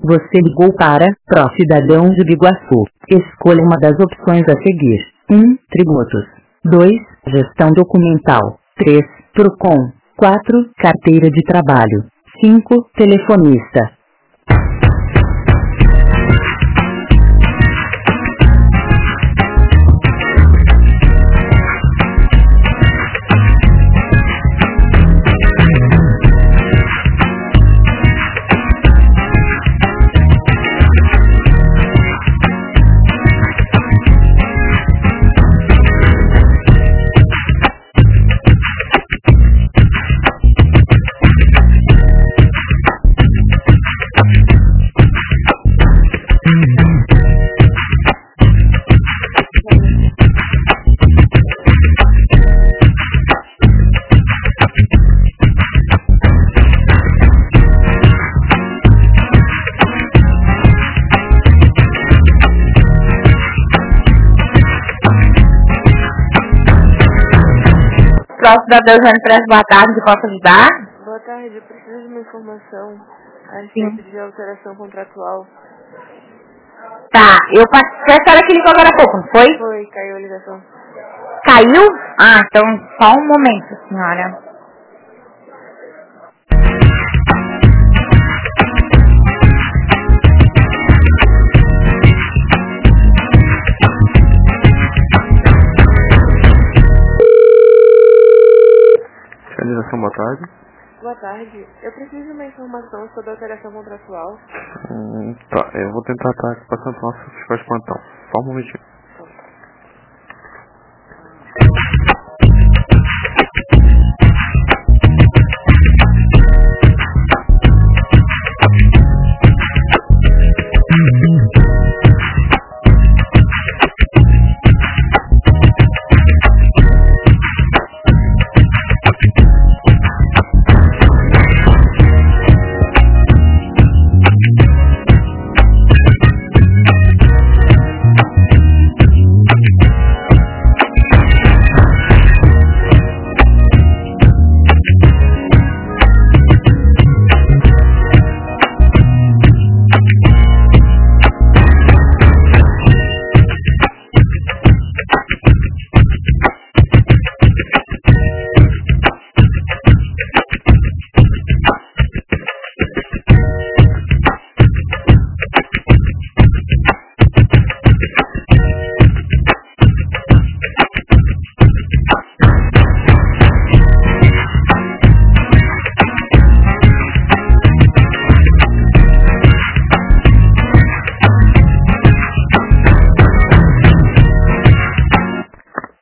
Você ligou para Pró-Cidadão de Biguaçu. Escolha uma das opções a seguir. 1. Tributos. 2. Gestão documental. 3. Procon. 4. Carteira de trabalho. 5. Telefonista. Pró-Cidadão Jânio Press, boa tarde, que posso ajudar? Boa tarde, eu preciso de uma informação a respeito de alteração contratual. Tá, foi a senhora que ligou agora há pouco, não foi? Foi, caiu a ligação. Caiu? Ah, então só um momento, senhora. Fiscalização, boa tarde. Boa tarde, eu preciso de uma informação sobre a alteração contratual. Tá, eu vou tentar estar aqui passando nosso fiscal de plantão. Só um momentinho.